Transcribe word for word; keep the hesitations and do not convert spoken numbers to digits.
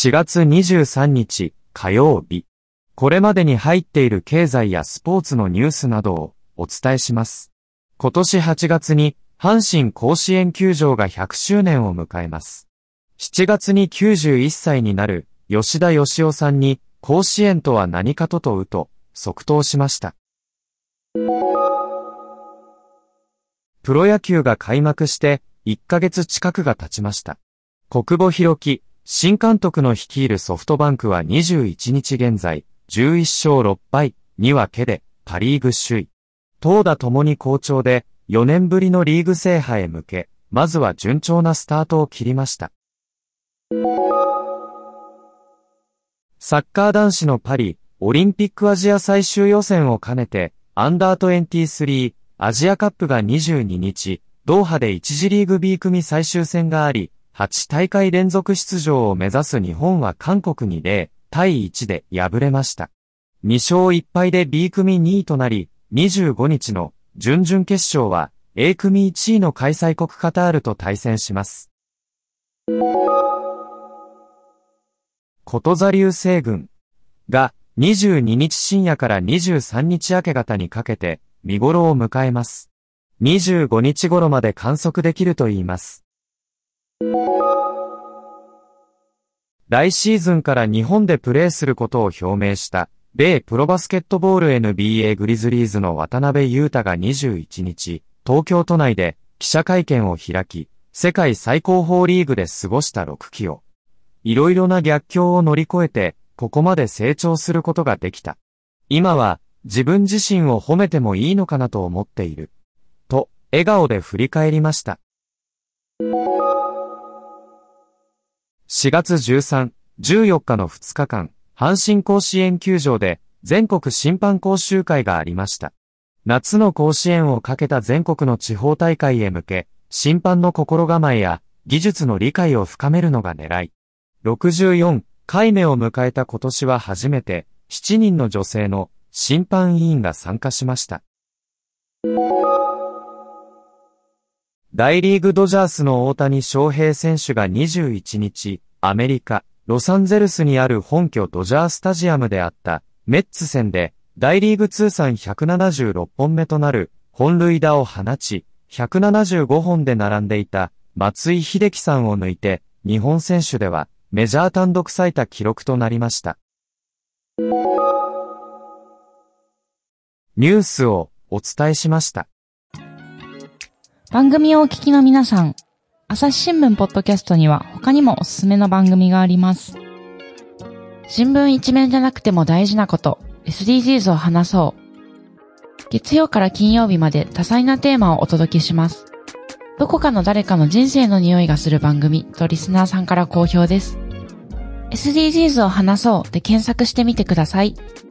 しがつにじゅうさんにち火曜日。これまでに入っている経済やスポーツのニュースなどをお伝えします。今年はちがつに阪神甲子園球場がひゃくしゅうねんを迎えます。しちがつにきゅうじゅういっさいになる吉田義雄さんに甲子園とは何かと問うと即答しました。プロ野球が開幕していっかげつ近くが経ちました。小久保裕紀新監督の率いるソフトバンクはにじゅういちにち現在じゅういっしょうろっぱいにわけでパリーグ首位。投打ともに好調でよねんぶりのリーグ制覇へ向け、まずは順調なスタートを切りました。サッカー男子のパリオリンピックアジア最終予選を兼ねてアンダーにじゅうさんアジアカップがにじゅうににちドーハでいち次リーグ B 組最終戦があり、はちたいかい連続出場を目指す日本は韓国にゼロたいいちで敗れました。にしょういっぱいで B 組にいとなり、にじゅうごにちの準々決勝は A 組いちいの開催国カタールと対戦します。こと座流星群がにじゅうににち深夜からにじゅうさんにち明け方にかけて見頃を迎えます。にじゅうごにち頃まで観測できるといいます。来シーズンから日本でプレーすることを表明した米プロバスケットボール エヌビーエー グリズリーズの渡辺裕太がにじゅういちにち、東京都内で記者会見を開き、世界最高峰リーグで過ごしたろくきを、いろいろな逆境を乗り越えて、ここまで成長することができた。今は自分自身を褒めてもいいのかなと思っている。と、笑顔で振り返りました。しがつじゅうさん、じゅうよっかのふつかかん、阪神甲子園球場で全国審判講習会がありました。夏の甲子園をかけた全国の地方大会へ向け、審判の心構えや技術の理解を深めるのが狙い。ろくじゅうよんかいめを迎えた今年は初めてしちにんの女性の審判委員が参加しました。大リーグドジャースの大谷翔平選手がにじゅういちにち、アメリカ、ロサンゼルスにある本拠ドジャースタジアムであったメッツ戦で大リーグ通算ひゃくななじゅうろっぽんめとなる本塁打を放ち、ひゃくななじゅうごほんで並んでいた松井秀喜さんを抜いて日本選手ではメジャー単独最多記録となりました。ニュースをお伝えしました。 番組をお聞きの皆さん、朝日新聞ポッドキャストには他にもおすすめの番組があります。新聞一面じゃなくても大事なこと、エスディージーズ を話そう。月曜から金曜日まで多彩なテーマをお届けします。どこかの誰かの人生の匂いがする番組とリスナーさんから好評です。エスディージーズ を話そうで検索してみてください。